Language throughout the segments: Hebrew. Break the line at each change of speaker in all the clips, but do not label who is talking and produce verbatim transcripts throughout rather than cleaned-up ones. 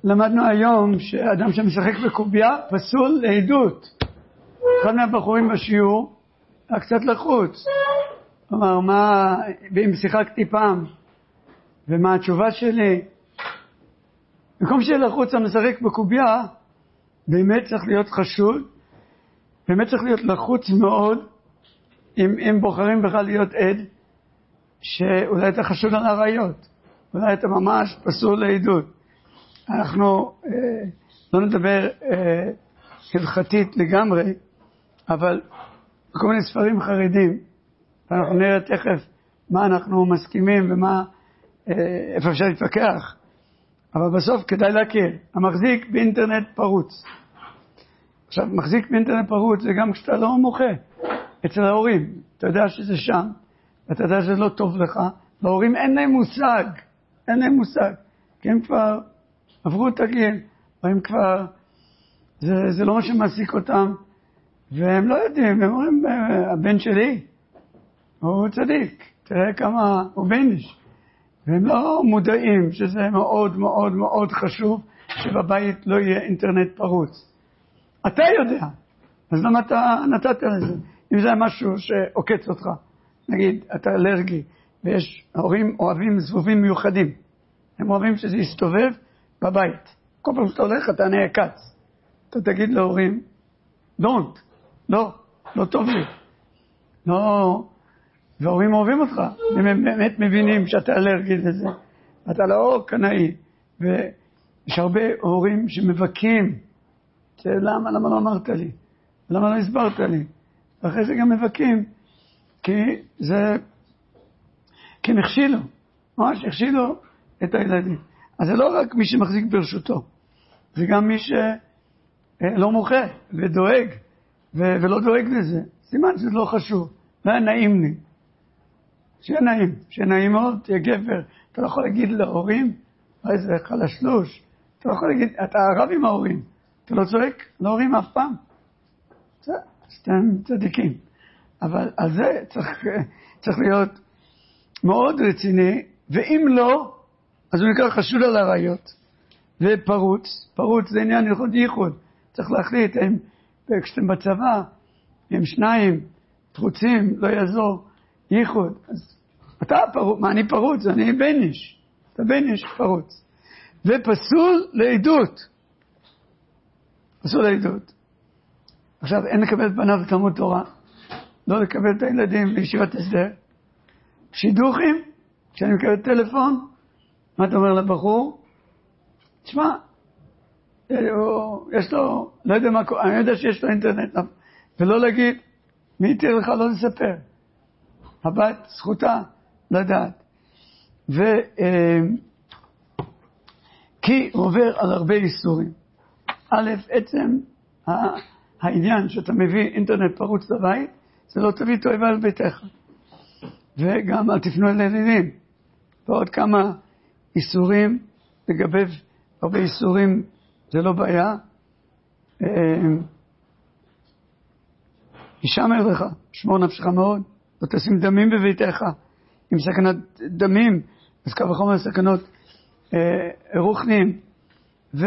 למדנו היום שאדם שמשחק בקוביה פסול לעדות. אחד מהבחורים בשיעור היה קצת לחוץ. אמר, מה, ואם שיחקתי פעם, ומה התשובה שלי? במקום שיהיה לחוץ המשחק בקוביה, באמת צריך להיות חשוד, באמת צריך להיות לחוץ מאוד, אם, אם בוחרים בכלל להיות עד, שאולי אתה חשוד על הראיות, אולי אתה ממש פסול לעדות. אנחנו אה, לא נדבר אה, הלכתית לגמרי, אבל כל מיני ספרים חרדים, ואנחנו נראה תכף מה אנחנו מסכימים ומה, אה, איפה אפשר להתווכח. אבל בסוף כדאי להכיר, המחזיק באינטרנט פרוץ. עכשיו, מחזיק באינטרנט פרוץ זה גם כשאתה לא מוחה אצל ההורים. אתה יודע שזה שם, ואתה יודע שזה לא טוב לך. להורים אין להם מושג, אין להם מושג. כי הם כבר עברו את הגיל, והם כבר, זה, זה לא מה שמעסיק אותם, והם לא יודעים, הם אומרים, הבן שלי, הוא צדיק, תראה כמה הוא בניש. והם לא מודעים שזה מאוד מאוד מאוד חשוב שבבית לא יהיה אינטרנט פרוץ. אתה יודע, אז למה אתה נתת לזה? אם זה היה משהו שעוקץ אותך, נגיד, אתה אלרגי, ויש הורים אוהבים זבובים מיוחדים, הם אוהבים שזה יסתובב בבית. כל פעם שאתה הולך אתה נעקץ. אתה תגיד להורים, don't, לא, לא טוב לי. לא, והורים אוהבים אותך, הם באמת מבינים שאתה אלרגי לזה. אתה לא קנאי, ויש הרבה הורים שמבקים, למה, למה לא אמרת לי? למה לא הסברת לי? ואחרי זה גם מבקים, כי זה, כי נכשילו, ממש נכשילו את הילדים. אז זה לא רק מי שמחזיק ברשותו, זה גם מי שלא מוחה ודואג, ו- ולא דואג לזה. סימן שזה לא חשוב, לא היה נעים לי. שיהיה נעים, שיהיה נעים מאוד, תהיה גבר. אתה לא יכול להגיד להורים, איזה חלשלוש, אתה לא יכול להגיד, אתה ערב עם ההורים, אתה לא צועק להורים אף פעם. זה, אתם צדיקים. אבל על זה צריך, צריך להיות מאוד רציני, ואם לא, אז הוא נקרא חשוד על הראיות. ופרוץ, פרוץ זה עניין ייחוד ייחוד. צריך להחליט, הם, כשאתם בצבא, הם שניים, פרוצים, לא יעזור, ייחוד. אז אתה פרוץ, מה אני פרוץ? אני בניש. אתה בניש, פרוץ. ופסול לעדות. פסול לעדות. עכשיו, אין לקבל את בניו תלמוד תורה, לא לקבל את הילדים לישיבת הסדר. שידוכים, כשאני מקבל טלפון, מה אתה אומר לבחור? תשמע, יש לו, לא יודע מה, אני יודע שיש לו אינטרנט, ולא להגיד, מי יתיר לך לא לספר. הבת, זכותה, לדעת. ו... כי הוא עובר על הרבה איסורים. א', עצם העניין שאתה מביא אינטרנט פרוץ לבית, זה לא תביא תועבה על ביתך. וגם אל תפנו אל ילדים. ועוד כמה איסורים, לגבי הרבה איסורים, זה לא בעיה. ישמר לך, שמור נפשך מאוד, לא תשים דמים בביתך. עם סכנת דמים, אז קו וחומר סכנות רוחניים. ו...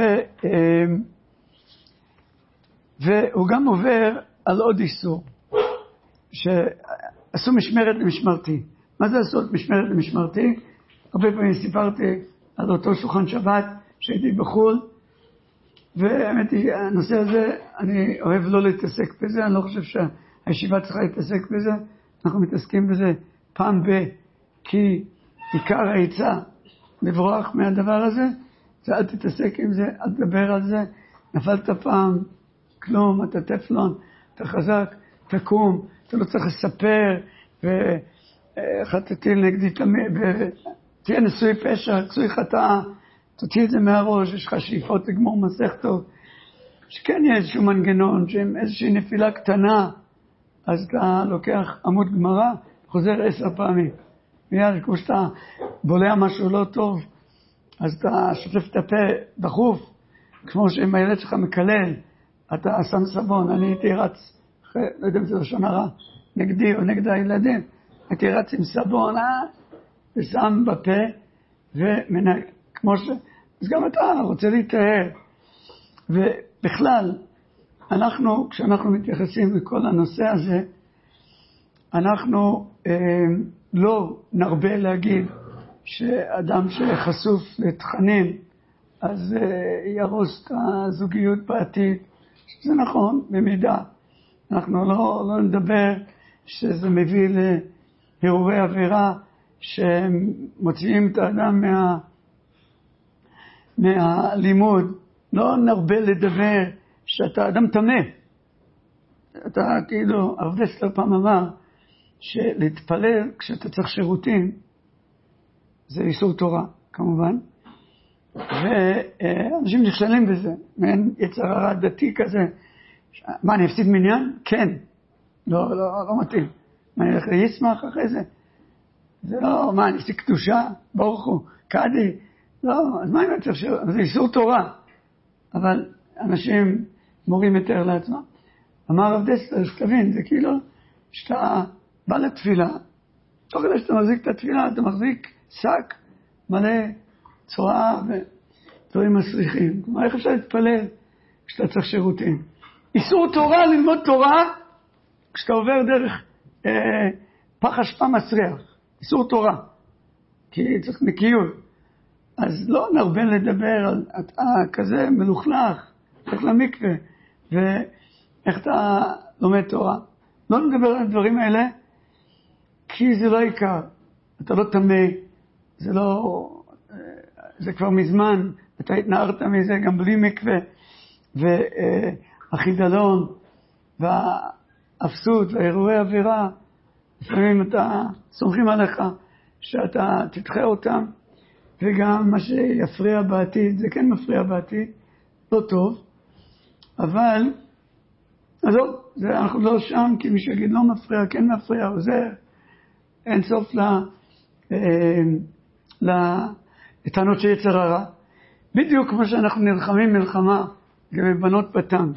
והוא גם עובר על עוד איסור, שעשו משמרת למשמרתי. מה זה לעשות משמרת למשמרתי? הרבה פעמים סיפרתי על אותו שולחן שבת שהייתי בחול, והאמת היא, הנושא הזה, אני אוהב לא להתעסק בזה, אני לא חושב שהישיבה צריכה להתעסק בזה, אנחנו מתעסקים בזה פעם ב, כי עיקר העיצה לברוח מהדבר הזה, זה אל תתעסק עם זה, אל תדבר על זה, נפלת פעם, כלום, אתה טפלון, אתה חזק, תקום, אתה לא צריך לספר, וחטאתי נגדי, תהיה נשוי פשע, כסוי חטאה, תוציא את זה מהראש, יש לך שאיפות לגמור מסך טוב, שכן יהיה איזשהו מנגנון, שעם איזושהי נפילה קטנה, אז אתה לוקח עמוד גמרא, חוזר עשר פעמים. מיד, כמו שאתה בולע משהו לא טוב, אז אתה שוטף את הפה דחוף, כמו שאם הילד שלך מקלל, אתה שם סבון, אני הייתי רץ, לא יודע אם זה לשון הרע, נגדי או נגד הילדים, הייתי רץ עם סבון, אה, ושם בפה, וכמו ש... אז גם אתה רוצה להתאר. ובכלל, אנחנו, כשאנחנו מתייחסים לכל הנושא הזה, אנחנו אה, לא נרבה להגיד שאדם שחשוף לתכנים, אז אה, ירוס את הזוגיות בעתיד. זה נכון, במידה. אנחנו לא, לא נדבר שזה מביא להרהורי עבירה שמוציאים את האדם מה, מהלימוד. לא נרבה לדבר שאתה אדם תמה. אתה כאילו, הרב דסלר פעם אמר שלהתפלל כשאתה צריך שירותים זה איסור תורה, כמובן. ואנשים נכשלים בזה, מעין יצר הרע דתי כזה. מה, אני אפסיד מניין? כן. לא, לא, לא מתאים. מה, אני אלך לישמח אחרי זה? זה לא, מה, אני אפסיד קדושה? ברוך הוא, קדי? לא, אז מה אם אני צריך ש... זה איסור תורה. אבל אנשים מורים יותר לעצמם. אמר הרב דסלר, שתבין, זה כאילו שאתה בא לתפילה, תוך כדי שאתה מחזיק את התפילה, אתה מחזיק שק מלא צועה ודברים מסריחים. כלומר, איך אפשר להתפלל כשאתה צריך שירותים? איסור תורה, ללמוד תורה, כשאתה עובר דרך אה, פח אשפה מסריח. איסור תורה, כי צריך נקיות. אז לא נרבה לדבר על אתה כזה מלוכלך, איך למקווה, ואיך אתה לומד תורה. לא נדבר על הדברים האלה, כי זה לא עיקר. אתה לא תמה, זה לא... זה כבר מזמן, אתה התנערת מזה גם בלי מקווה, והחידלון, והאפסות, והאירועי אווירה, לפעמים אתה סומכים עליך שאתה תדחה אותם, וגם מה שיפריע בעתיד, זה כן מפריע בעתיד, לא טוב, אבל, אז לא, זה, אנחנו לא שם, כי מי שיגיד לא מפריע, כן מפריע, עוזר, אין סוף לטענות שיצר הרע. בדיוק כמו שאנחנו נלחמים מלחמה, גם בנות בטנק,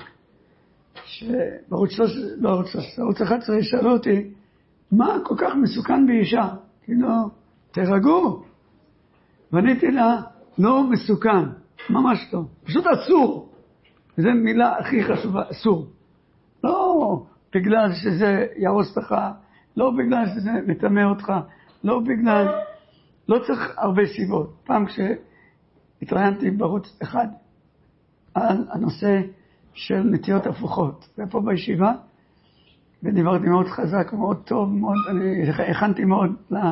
שבערוץ שלוש, לא ערוץ שלוש, ערוץ אחת עשרה שאלו אותי, מה כל כך מסוכן באישה? כאילו, תרגעו. ועניתי לה, לא מסוכן, ממש לא, פשוט אסור. זו מילה הכי חשובה, אסור. לא בגלל שזה ירוס לך, לא בגלל שזה מטמא אותך, לא בגלל, לא צריך הרבה סיבות. פעם כשהתראיינתי בערוץ אחד על הנושא של נטיות הפוכות, זה פה בישיבה, ודיברתי מאוד חזק, מאוד טוב, מאוד, אני הכנתי מאוד לה,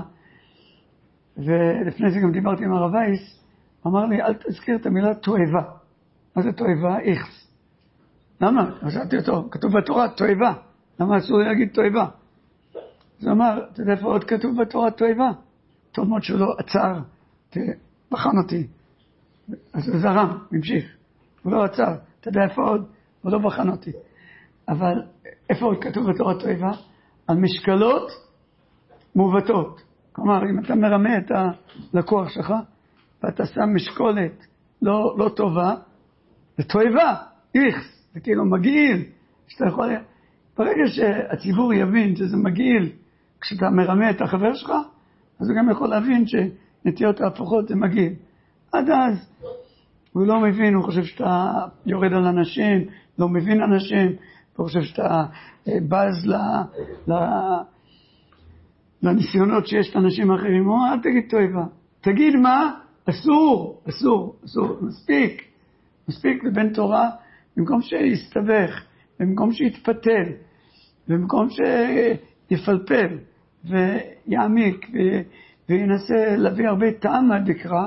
ולפני זה גם דיברתי עם הרב וייס, אמר לי, אל תזכיר את המילה תועבה. מה זה תועבה? איכס. למה? שאלתי אותו, כתוב בתורה תועבה. למה אסור להגיד תועבה? אז הוא אמר, אתה יודע איפה עוד כתוב בתורה תועבה? טוב מאוד שהוא לא עצר, בחן אותי. אז הוא זרם, המשיך. הוא לא עצר, אתה יודע איפה עוד? הוא לא בחן אותי. אבל איפה עוד כתוב בתורה תועבה? על משקלות מעוותות. כלומר, אם אתה מרמה את הלקוח שלך, ואתה שם משקולת לא, לא טובה, זה תועבה, איכס, זה כאילו מגעיל, שאתה יכול... ברגע שהציבור יבין שזה מגעיל, כשאתה מרמה את החבר שלך, אז הוא גם יכול להבין שנטיות ההפוכות זה מגעיל. עד אז, הוא לא מבין, הוא חושב שאתה יורד על אנשים, לא מבין אנשים, הוא חושב שאתה בז ל... ל... לניסיונות שיש לאנשים אחרים. הוא אומר, אל תגיד תועבה. תגיד מה? אסור, אסור, אסור. מספיק. מספיק לבן תורה, במקום שיסתבך, במקום שיתפתל, במקום שיפלפל ויעמיק וינסה להביא הרבה טעם מהדקרא,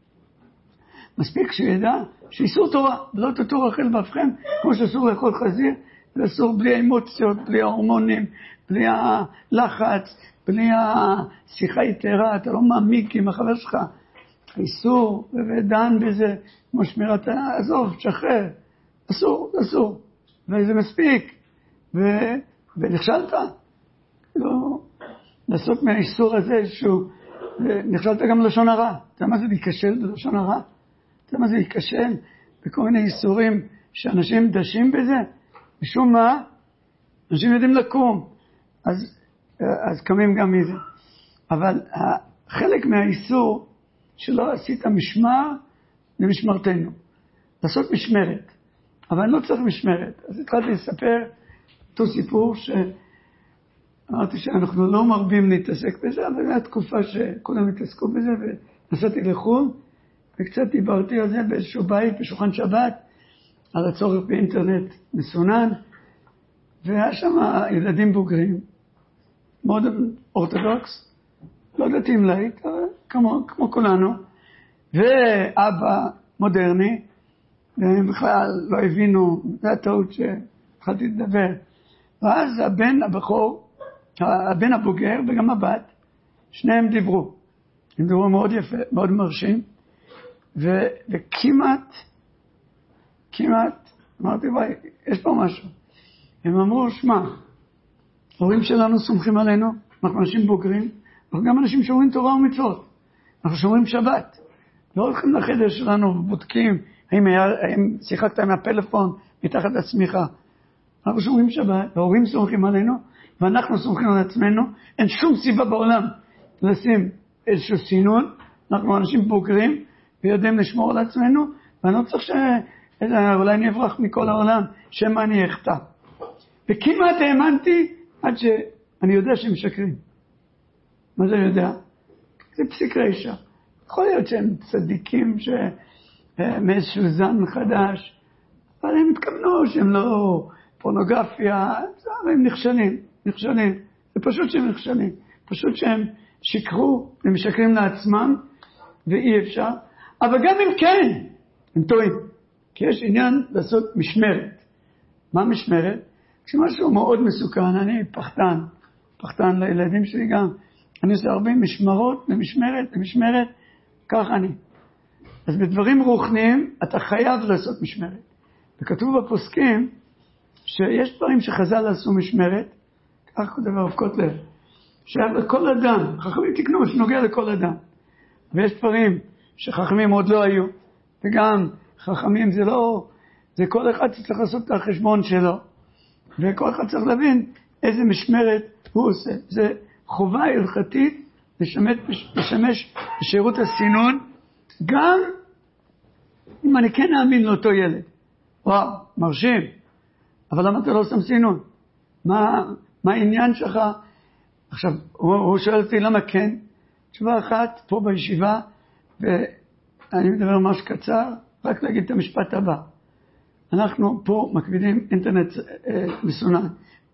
מספיק שידע שאיסור תורה, לא תטור אכל באפכם, כמו שאסור לאכול חזיר, ואסור בלי אמוציות, בלי ההורמונים, בלי הלחץ, בלי השיחה יתרה, אתה לא מעמיק עם החבר שלך. איסור, ודן בזה, כמו שמירת, עזוב, שחרר. אסור, אסור. וזה מספיק. ו... ונכשלת. לא, לעשות מהאיסור הזה שהוא, נכשלת גם לשון הרע. אתה יודע מה זה להיכשל בלשון הרע? אתה יודע מה זה להיכשל בכל מיני איסורים שאנשים דשים בזה? משום מה, אנשים יודעים לקום. אז, אז קמים גם מזה. אבל חלק מהאיסור שלא עשית משמר, למשמרתנו. לעשות משמרת. אבל אני לא צריך משמרת. אז התחלתי לספר אותו סיפור שאמרתי שאנחנו לא מרבים להתעסק בזה, אבל הייתה תקופה שכולם התעסקו בזה, ונסעתי לחו"ל, וקצת דיברתי על זה באיזשהו בית, בשולחן שבת, על הצורך באינטרנט מסונן, והיה שם ילדים בוגרים, מאוד אורתודוקס, לא דתיים להיט, כמו, כמו כולנו, ואבא מודרני, והם בכלל לא הבינו, זה הטעות שהתחלתי לדבר. ואז הבן הבכור, הבן הבוגר וגם הבת, שניהם דיברו. הם דיברו מאוד יפה, מאוד מרשים, ו, וכמעט, כמעט, אמרתי, וואי, יש פה משהו. הם אמרו, שמע, הורים שלנו סומכים עלינו, אנחנו אנשים בוגרים, אנחנו גם אנשים שומרים תורה ומצוות, אנחנו שומרים שבת. לא הולכים לחדר שלנו ובודקים, האם, היה, האם שיחקת עם הפלאפון מתחת לצמיחה. אנחנו שומרים שבת, ההורים סומכים עלינו, ואנחנו סומכים על עצמנו. אין שום סיבה בעולם לשים איזשהו סינון, אנחנו אנשים בוגרים, ויודעים לשמור על עצמנו, ואני לא צריך ש... אולי אני אברח מכל העולם, שמה אני אחטא. וכמעט האמנתי עד שאני יודע שהם משקרים. מה זה יודע? זה פסיק רשע. יכול להיות שהם צדיקים מאיזשהו זן חדש, אבל הם התכוונו שהם לא פורנוגרפיה, הם נכשלים, נכשלים. זה פשוט שהם נכשלים. פשוט שהם שיקרו, הם משקרים לעצמם, ואי אפשר. אבל גם אם כן, הם טועים. כי יש עניין לעשות משמרת. מה משמרת? כשמשהו מאוד מסוכן, אני פחתן, פחתן לילדים שלי גם. אני עושה הרבה משמרות, למשמרת, למשמרת, כך אני. אז בדברים רוחניים, אתה חייב לעשות משמרת. וכתוב בפוסקים, שיש דברים שחז"ל עשו משמרת, כך כותב הרב קוטלר, שהיה לכל אדם, חכמים תקנו שנוגע לכל אדם. ויש דברים שחכמים עוד לא היו, וגם חכמים זה לא, זה כל אחד צריך לעשות את החשבון שלו, וכל אחד צריך להבין איזה משמרת הוא עושה. זה חובה הלכתית לשמש, לשמש בשירות הסינון, גם אם אני כן אאמין לאותו ילד. וואו, מרשים, אבל למה אתה לא שם סינון? מה, מה העניין שלך? עכשיו, הוא, הוא שואל אותי למה כן? תשובה אחת, פה בישיבה, ואני מדבר ממש קצר, רק להגיד את המשפט הבא. אנחנו פה מקפידים אינטרנט אה, מסונן,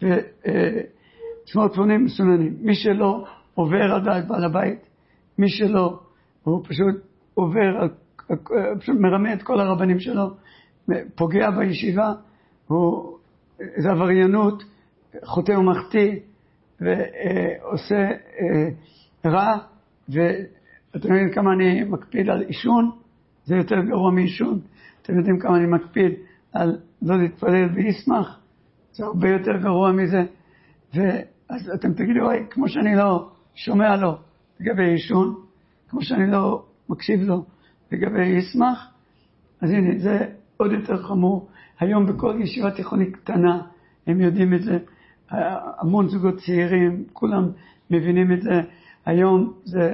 וסמארטפונים מסוננים. מי שלא עובר על דעת בעל הבית, מי שלא, הוא פשוט עובר, פשוט מרמה את כל הרבנים שלו, פוגע בישיבה, הוא, זה עבריינות, חוטא ומחטיא, ועושה אה, רע, ואתם יודעים כמה אני מקפיד על אישון, זה יותר גרוע מאישון. אתם יודעים כמה אני מקפיד על לא להתפלל וישמח, זה הרבה יותר גרוע מזה. ואז אתם תגידו, אוי, כמו שאני לא שומע לו לגבי אישון, כמו שאני לא מקשיב לו לגבי ישמח, אז הנה, זה עוד יותר חמור. היום בכל ישיבה תיכונית קטנה, הם יודעים את זה, המון זוגות צעירים, כולם מבינים את זה. היום זה,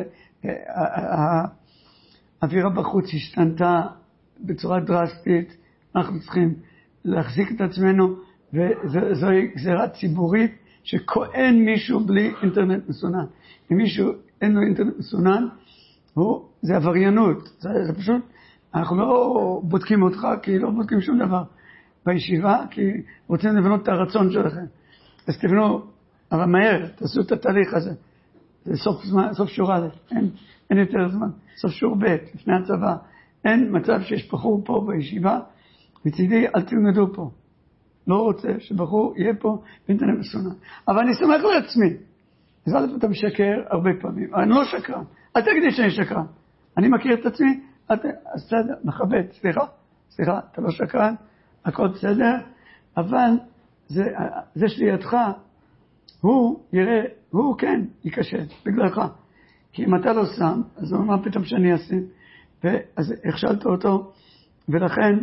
האווירה בחוץ השתנתה בצורה דרסטית, אנחנו צריכים להחזיק את עצמנו, וזוהי גזירה ציבורית שכהן מישהו בלי אינטרנט מסונן. אם מישהו אין לו אינטרנט מסונן, הוא, זה עבריינות, זה, זה פשוט, אנחנו לא בודקים אותך, כי לא בודקים שום דבר בישיבה, כי רוצים לבנות את הרצון שלכם. אז תבנו, אבל מהר, תעשו את התהליך הזה. זה סוף, זמן, סוף שור א', אין, אין יותר זמן. סוף שור ב', לפני הצבא. אין מצב שיש בחור פה בישיבה, מצידי אל תלמדו פה. לא רוצה שבחור יהיה פה באינטרנט מסונן. אבל אני סומך לעצמי. אז א' אתה משקר הרבה פעמים. אני לא שקרן. אל תגידי שאני שקרן. אני מכיר את עצמי, את, אז בסדר, מכבד, סליחה, סליחה, אתה לא שקרן, הכל בסדר, אבל זה, זה שלידך, הוא יראה, הוא כן ייכשל, בגללך. כי אם אתה לא שם, אז הוא אומר פתאום שאני אשים, ואז הכשלת אותו, ולכן,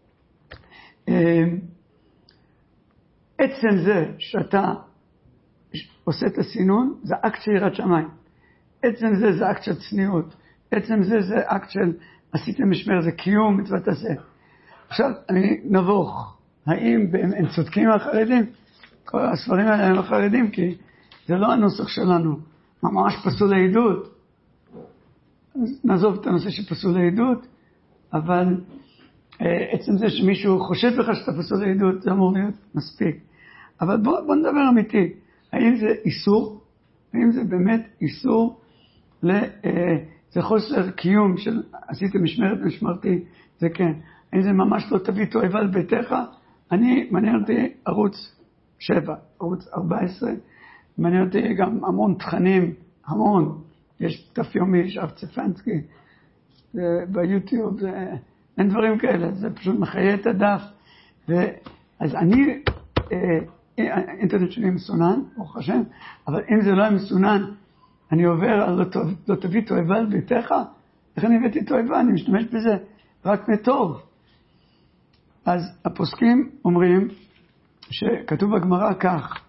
עצם זה שאתה עושה את הסינון, זה אקט של יראת שמיים. עצם זה זה אקט של צניעות. עצם זה זה אקט של עשיתם משמרת, זה קיום מצוות עשה. עכשיו אני נבוך, האם הם צודקים החרדים? כל הספרים האלה הם החרדים, כי זה לא הנוסח שלנו, ממש פסול לעדות. אז נעזוב את הנושא של פסול לעדות, אבל עצם זה שמישהו חושד לך שאתה פסול לעדות, זה אמור להיות מספיק. אבל בוא, בוא נדבר אמיתי, האם זה איסור? האם זה באמת איסור? זה חוסר קיום של עשיתם משמרת משמרתי, זה כן. האם זה ממש לא תביא תועבה על ביתך? אני, מעניין אותי ערוץ שבע, ערוץ ארבע עשרה, מעניין אותי גם המון תכנים, המון. יש דף יומי, יש אב צפנסקי, ביוטיוב, זה, אין דברים כאלה, זה פשוט מחיה את הדף. ו, אז אני, האינטרנט שלי מסונן, ברוך השם, אבל אם זה לא היה מסונן, אני עובר על לא, לא תביא תועבה על ביתך, איך אני הבאתי תועבה? אני משתמש בזה רק מטוב. אז הפוסקים אומרים שכתוב בגמרא כך,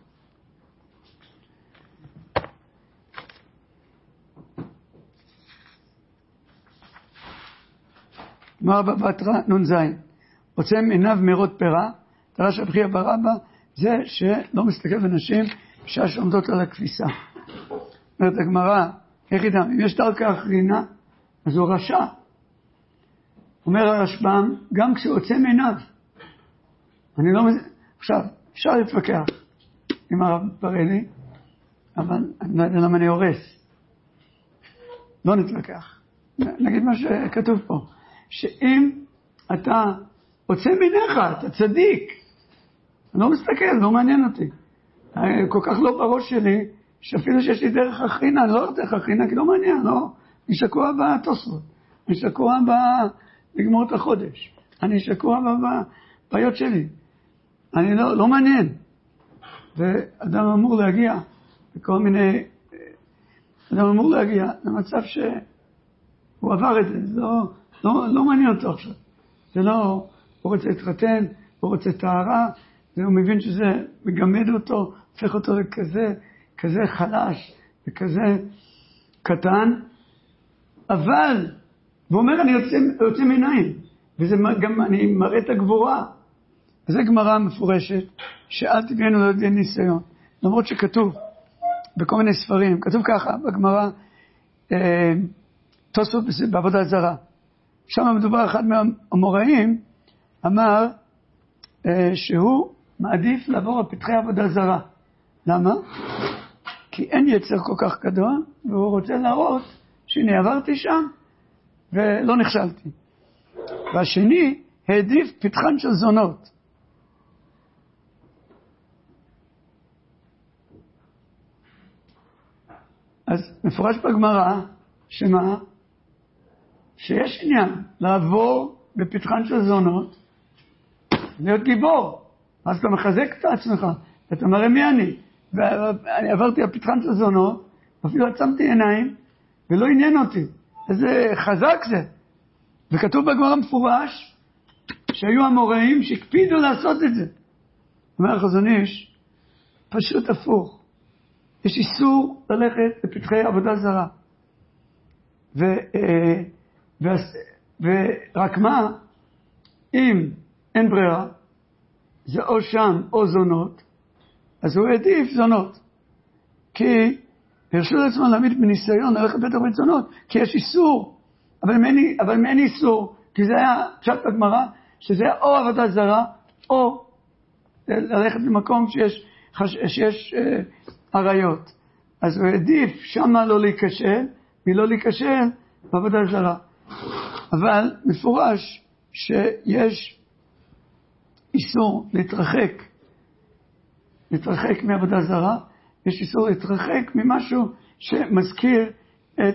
גמרא בבא בתרא נ"ז, עוצם עיניו מראות פרה, דרש רבי חייא בר אבא, זה שלא מסתכל בנשים בשעה שעומדות על הכביסה. אומרת הגמרא, איך ידע, אם יש דרכא אחרינה, אז הוא רשע. אומר הרשב"ם, גם כשעוצם עיניו. אני לא מז... עכשיו, אפשר להתווכח עם הרב בראלי, אבל אני לא יודע למה אני הורס. לא נתווכח. נגיד מה שכתוב פה, שאם אתה עוצם עיניך, אתה צדיק, אני לא מסתכל, לא מעניין אותי. כל כך לא בראש שלי, שאפילו שיש לי דרך אחרינה, אני לא יודע דרך אחרינה, כי לא מעניין, לא. אני שקוע בתוספות, אני שקוע בגמור את החודש, אני שקוע בבעיות שלי. אני לא, לא מעניין. ואדם אמור להגיע בכל מיני, אדם אמור להגיע למצב שהוא עבר את זה, זה לא, לא, לא מעניין אותו עכשיו. זה לא, הוא רוצה להתחתן, הוא רוצה טהרה, הוא מבין שזה מגמד אותו, הופך אותו לכזה, כזה חלש וכזה קטן, אבל, והוא אומר, אני יוצא, יוצא מעיניים, וזה גם, אני מראה את הגבורה. וזו גמרא מפורשת, שאל תביאנו לא ידי ניסיון. למרות שכתוב בכל מיני ספרים, כתוב ככה בגמרא, אה, תוספות בעבודה זרה. שם מדובר אחד מהאמוראים, אמר אה, שהוא מעדיף לעבור על פתחי עבודה זרה. למה? כי אין יצר כל כך גדול, והוא רוצה להראות שהנה עברתי שם ולא נכשלתי. והשני העדיף פתחן של זונות. אז מפורש בגמרא, שמה? שיש עניין לעבור בפתחן של זונות, להיות גיבור. אז אתה מחזק את עצמך, ואתה מראה מי אני. ואני עברתי הפתחן של זונות, אפילו עצמתי עיניים, ולא עניין אותי. איזה חזק זה. וכתוב בגמרא מפורש, שהיו המוראים שהקפידו לעשות את זה. אומר החזון איש, פשוט הפוך. יש איסור ללכת לפתחי עבודה זרה. ו, ו, ורק מה, אם אין ברירה, זה או שם או זונות, אז הוא העדיף זונות. כי הרשו לעצמו להעמיד בניסיון ללכת בטח בזונות, כי יש איסור, אבל מעין, אבל מעין איסור, כי זה היה פשט בגמרא, שזה היה או עבודה זרה, או ללכת במקום שיש, שיש אה, עריות. אז הוא העדיף שמה לא להיכשל, מלא להיכשל בעבודה זרה. אבל מפורש שיש איסור להתרחק, להתרחק מעבודה זרה, יש איסור להתרחק ממשהו שמזכיר את,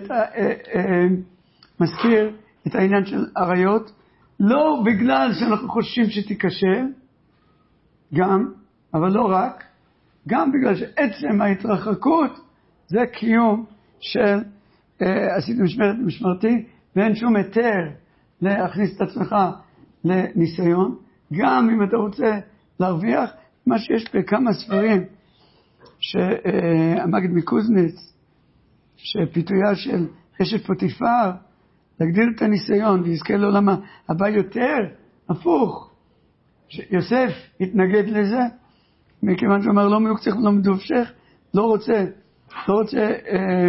מזכיר את העניין של עריות, לא בגלל שאנחנו חושבים שתיכשל, גם, אבל לא רק, גם בגלל שעצם ההתרחקות זה קיום של אה, עשית משמרת משמרתי, ואין שום היתר להכניס את עצמך לניסיון, גם אם אתה רוצה להרוויח, מה שיש בכמה ספרים, שהמגיד מקוזניץ, שפיתויה של אשת פוטיפר, להגדיל את הניסיון ויזכה לעולם הבא יותר, הפוך. יוסף התנגד לזה, מכיוון שהוא אמר לא מיוקצך ולא מדובשך, לא רוצה, לא רוצה, אה,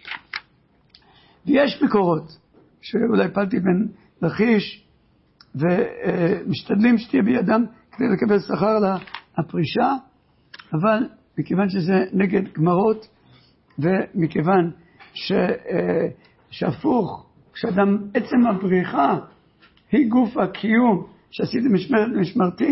ויש מקורות, שאולי פעלתי בין לכיש, ומשתדלים שתהיה בידם כדי לקבל שכר על הפרישה, אבל מכיוון שזה נגד גמרות, ומכיוון ש, שהפוך, כשאדם, עצם הבריחה, היא גוף הקיום שעשיתי משמרת ומשמרתי,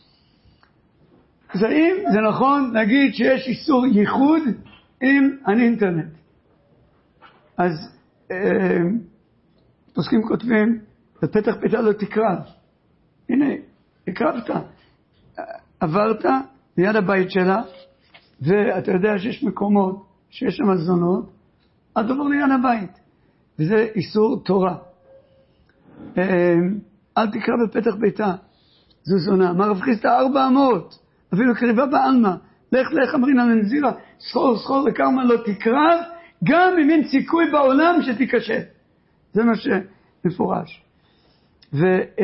אז האם זה נכון להגיד שיש איסור ייחוד עם האינטרנט? אז אה, פוסקים כותבים, בפתח ביתה לא תקרב. הנה, הקרבת. עברת ליד הבית שלה, ואתה יודע שיש מקומות, שיש שם זונות, אל תעבור ליד הבית. וזה איסור תורה. אל תקרא בפתח ביתה. זו זונה. מה רב חיסדא ארבע אמות? אפילו קריבה בעלמא. לך לך אמרינה לנזירה, סחור סחור לקרמה לא תקרב, גם אם אין סיכוי בעולם שתיקשה. זה מה שמפורש. ו,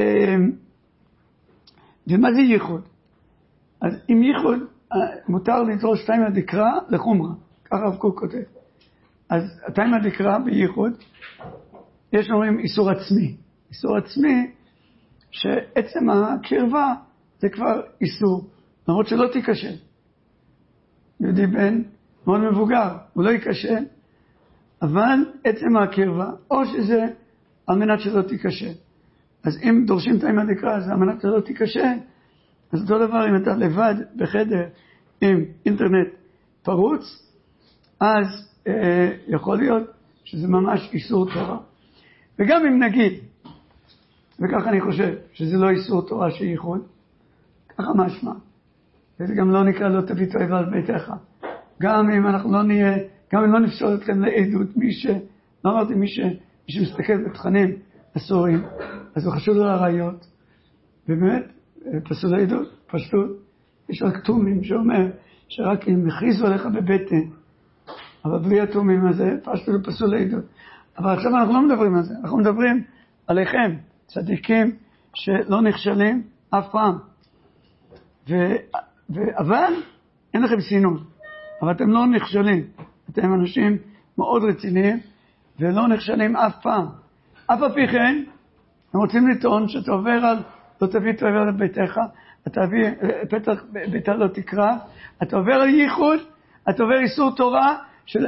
ומה זה ייחוד? אז עם ייחוד מותר לדרוש תימא דקרא לחומרה, ככה הרב קוק כותב. אז תימא דקרא בייחוד יש אומרים איסור עצמי. איסור עצמי שעצם הקרבה זה כבר איסור, למרות שלא תיקשה. יהודי בן מאוד מבוגר, הוא לא יקשה, אבל עצם הקרבה, או שזה על מנת שלא תיקשה. אז אם דורשים תימא דקרא, זה על מנת שלא תיקשה, אז אותו דבר אם אתה לבד בחדר עם אינטרנט פרוץ, אז אה, יכול להיות שזה ממש איסור תורה. וגם אם נגיד, וככה אני חושב, שזה לא איסור תורה שייחוד, ככה משמע. וזה גם לא נקרא לא תביא תועבה על ביתך. גם אם אנחנו לא נהיה, גם אם לא נפסול אתכם לעדות, מי ש... לא אמרתי, מי, ש... מי שמסתכל בתכנים אסורים, אז הוא חשוב לו לראיות. ובאמת, פסול לעדות, פשטות. יש רק תומים שאומר שרק אם הכריזו עליך בבטן, אבל בלי התומים הזה, פשטות ופסול לעדות. אבל עכשיו אנחנו לא מדברים על זה, אנחנו מדברים עליכם, צדיקים שלא נכשלים אף פעם. ו... ו... אבל אין לכם סינון, אבל אתם לא נכשלים. אתם אנשים מאוד רציניים ולא נכשלים אף פעם. אף על פי כן, הם רוצים לטעון שאתה עובר על לא תביא תועבה לביתך, אתה תביא פתח ביתה לא תקרא, אתה עובר על ייחוד, אתה עובר איסור תורה, של,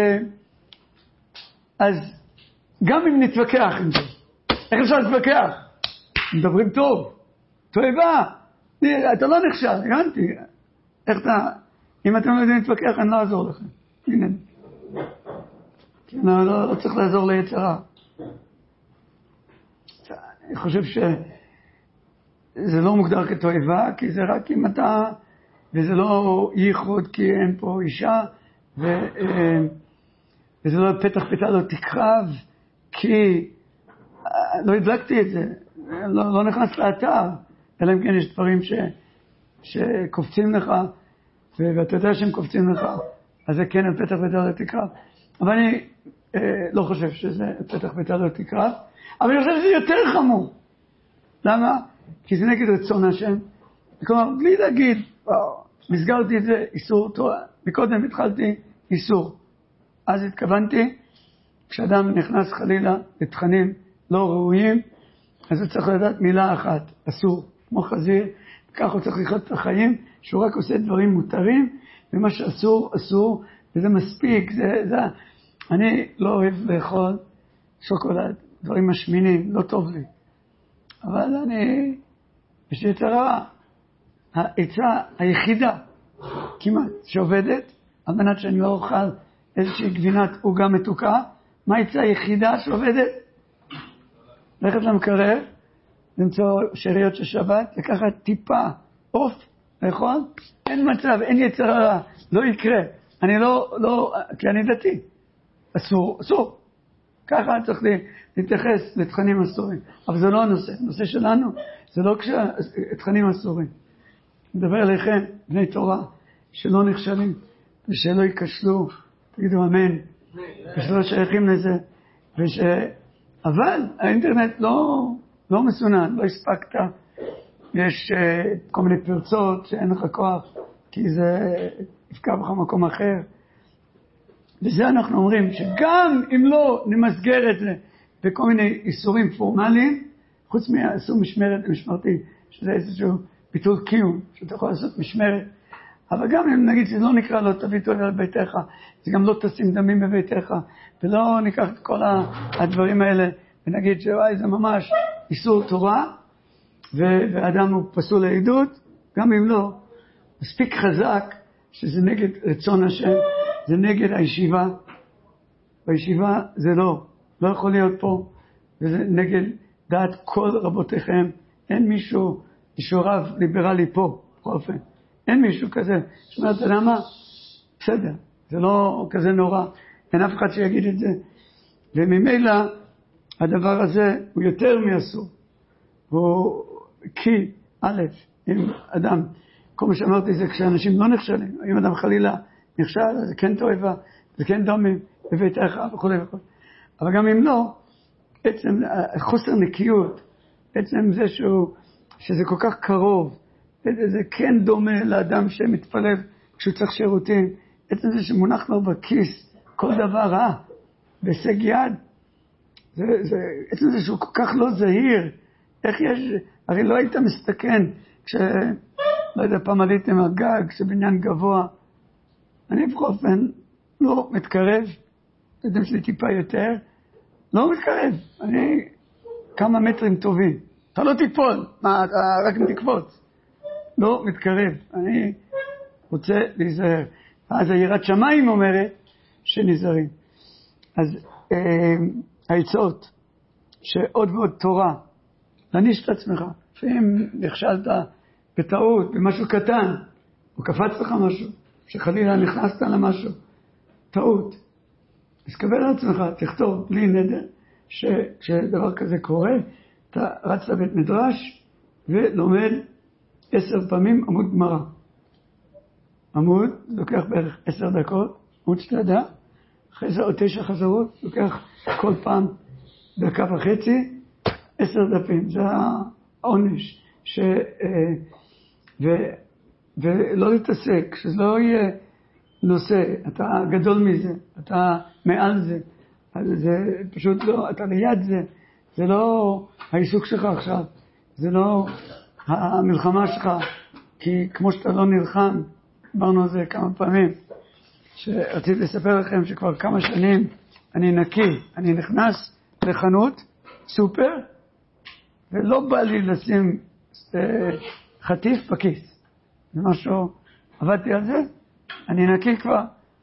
אז גם אם נתווכח עם זה, איך אפשר להתווכח? מדברים טוב, תועבה, אתה לא נכשל, הבנתי, איך אתה, אם אתם לא יודעים להתווכח, אני לא אעזור לכם, הנה, לא, לא, לא צריך לעזור ליצרה. אני חושב שזה לא מוגדר כתועבה, כי זה רק אם אתה, וזה לא ייחוד כי אין פה אישה, ו, וזה לא פתח ביתה לא תקרב, כי לא הדלקתי את זה, לא, לא נכנס לאתר, אלא אם כן יש דברים ש, שקופצים לך, ואתה יודע שהם קופצים לך, אז זה כן על פתח ביתה לא תקרב. אבל אני אה, לא חושב שזה פתח ביתה לא תקרב, אבל אני חושב שזה יותר חמור. למה? כי זה נגד רצון השם. כלומר, בלי להגיד, וואו, מסגרתי את זה, איסור תורה. מקודם התחלתי איסור. אז התכוונתי, כשאדם נכנס חלילה לתכנים לא ראויים, אז הוא צריך לדעת מילה אחת, אסור, כמו חזיר, וכך הוא צריך לחיות את החיים, שהוא רק עושה דברים מותרים, ומה שאסור, אסור, וזה מספיק, זה, זה, אני לא אוהב לאכול שוקולד, דברים משמינים, לא טוב לי. אבל אני, יש לי יתרה, העצה היחידה, כמעט, שעובדת, על מנת שאני לא אוכל איזושהי גבינת עוגה מתוקה, מה העצה היחידה שעובדת? ללכת למקרר, למצוא שאריות של שבת, לקחת טיפה עוף, לאכול, אין מצב, אין יצרה, לא יקרה. אני לא, לא, כי אני דתי. אסור, אסור. ככה צריך להתייחס לתכנים אסורים. אבל זה לא הנושא. הנושא שלנו זה לא תכנים אסורים. מדבר אליכם, בני תורה, שלא נכשלים ושלא ייכשלו, תגידו אמן, ושלא שייכים לזה, אבל האינטרנט לא, לא מסונן, לא הספקת. יש uh, כל מיני פרצות שאין לך כוח, כי זה יפקע בך מקום אחר. וזה אנחנו אומרים, שגם אם לא נמסגר את זה בכל מיני איסורים פורמליים, חוץ מהאיסור משמרת ומשמרתי, שזה איזשהו ביטול קיום, שאתה יכול לעשות משמרת, אבל גם אם נגיד שזה לא נקרא לא תביא תועל על ביתך, זה גם לא תשים דמים בביתך, ולא ניקח את כל הדברים האלה, ונגיד שוואי זה ממש איסור תורה, ואדם הוא פסול לעדות, גם אם לא, מספיק חזק שזה נגד רצון השם, זה נגד הישיבה, בישיבה זה לא, לא יכול להיות פה, וזה נגד דעת כל רבותיכם, אין מישהו, מישהו רב ליברלי פה, בכל אופן, אין מישהו כזה, שאומרת, אתה יודע מה? בסדר, זה לא כזה נורא, אין אף אחד שיגיד את זה, וממילא הדבר הזה הוא יותר מאסור, הוא כי, א', אם אדם, כל מה שאמרתי זה כשאנשים לא נכשלים, אם אדם חלילה נכשל, זה כן תועבה, זה כן דומים, בביתך וכו' וכו'. אבל גם אם לא, עצם חוסר נקיות, עצם זה שהוא, שזה כל כך קרוב, זה כן דומה לאדם שמתפלל כשהוא צריך שירותים, עצם זה שמונח לו בכיס כל דבר רע, בהישג יד, זה, זה, עצם זה שהוא כל כך לא זהיר, איך יש, הרי לא היית מסתכן, כש, לא יודע, פעם עליתם על גג, כשבניין גבוה, אני בכל אופן לא מתקרב, אתם שלי טיפה יותר, לא מתקרב, אני כמה מטרים טובים, אתה לא תיפול, מה, אתה רק מתקפוץ, לא מתקרב, אני רוצה להיזהר, אז היראת שמיים אומרת שנזהרים, אז אה, העצות, שעוד ועוד תורה, להניש את עצמך, לפעמים נכשלת בטעות, במשהו קטן, או קפץ לך משהו, שחלילה נכנסת למשהו, טעות. אז קבל על עצמך, תכתוב בלי נדר, שכשדבר כזה קורה, אתה רץ לבית מדרש ולומד עשר פעמים עמוד גמרא. עמוד לוקח בערך עשר דקות, עמוד שתדע, אחרי זה עוד תשע חזרות, לוקח כל פעם דקה וחצי, עשר דפים, זה העונש, ש... ו... ולא להתעסק, שזה לא יהיה נושא, אתה גדול מזה, אתה מעל זה, אז זה פשוט לא, אתה ליד זה, זה לא העיסוק שלך עכשיו, זה לא המלחמה שלך, כי כמו שאתה לא נלחם, דיברנו על זה כמה פעמים, שרציתי לספר לכם שכבר כמה שנים אני נקי, אני נכנס לחנות, סופר, ולא בא לי לשים חטיף בכיס. זה משהו, עבדתי על זה, אני נקי כבר,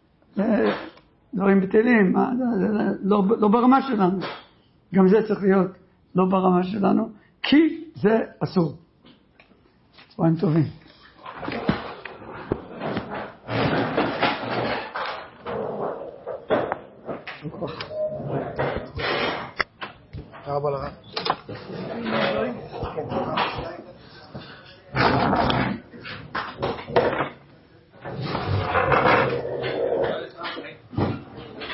דברים בטלים, לא, לא ברמה שלנו. גם זה צריך להיות לא ברמה שלנו, כי זה אסור. צבועים טובים.
תודה רבה לך.